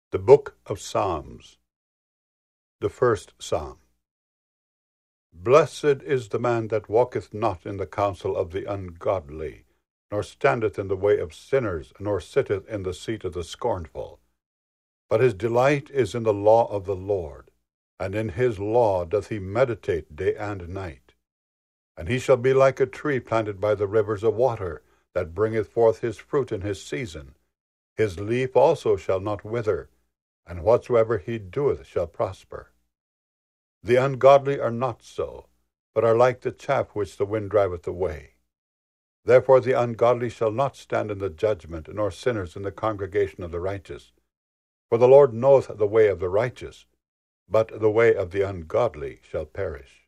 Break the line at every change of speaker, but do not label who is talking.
The Book of Psalms. The First Psalm. Blessed is the man that walketh not in the counsel of the ungodly, nor standeth in the way of sinners, nor sitteth in the seat of the scornful. But his delight is in the law of the Lord, and in his law doth he meditate day and night. And he shall be like a tree planted by the rivers of water, that bringeth forth his fruit in his season. His leaf also shall not wither, and whatsoever he doeth shall prosper. The ungodly are not so, but are like the chaff which the wind driveth away. Therefore the ungodly shall not stand in the judgment, nor sinners in the congregation of the righteous. For the Lord knoweth the way of the righteous, but the way of the ungodly shall perish.